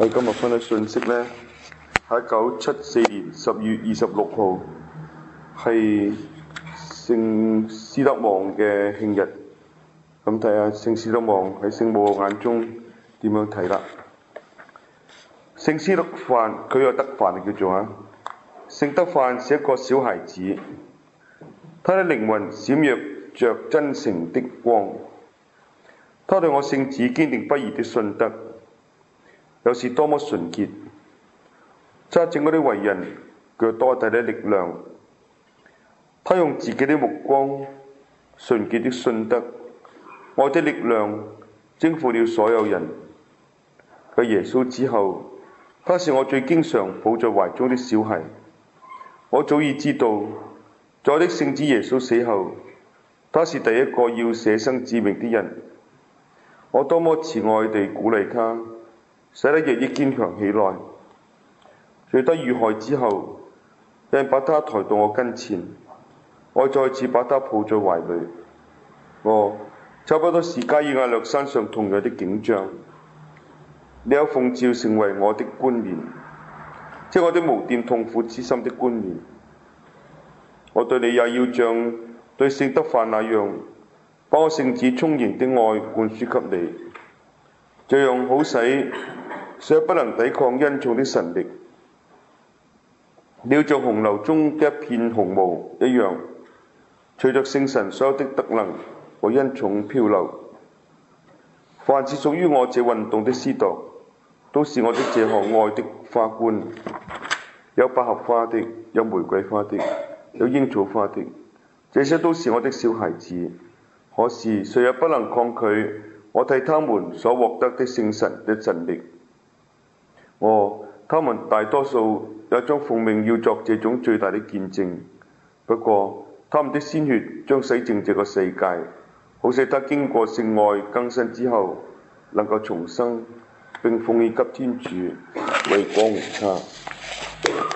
我今日分享信息呢，喺1974年10月26號，係聖斯德旺嘅慶日。咁睇下聖斯德旺喺聖母眼中點樣睇啦。聖斯德範佢有德範叫做聖德範是一個小孩子，他的靈魂閃耀着真誠的光，他對我聖子堅定不移的信德，又是多麼純潔，他整個的為人具有多大的力量。他用自己的目光、純潔的信德、愛的力量征服了所有人。繼耶穌之後，他是我最經常抱在懷中的小孩。我早已知道，在我的聖子耶穌死後，他是第一個要捨生致命的人。我多麼慈愛地鼓勵他，使得日益堅強起來。在他遇害之後，有人把他抬到我跟前，我再次把他抱在懷裏。差不多是加爾瓦略山上同樣的景象。你有奉召成為我的冠冕，即我的無玷痛苦之心的冠冕。我對你也要像對聖德範那樣，把我聖子充盈的愛灌輸給你，這樣好使所有不能抵抗恩寵的神力。你要像洪流中的一片紅毛一樣，隨着聖神所有的德能和恩寵漂流。凡是屬於我這運動的司鐸，都是我的這項愛的花冠，有百合花的，有玫瑰花的，有櫻草花的，這些都是我的小孩子。可是誰也不能抗拒我替他們所獲得的聖神的神力。他們大多數也將奉命要作這種最大的見證。不過他們的鮮血將洗淨這個世界，好使他經過聖愛更新之後能夠重生，並奉獻給天主，為光榮他。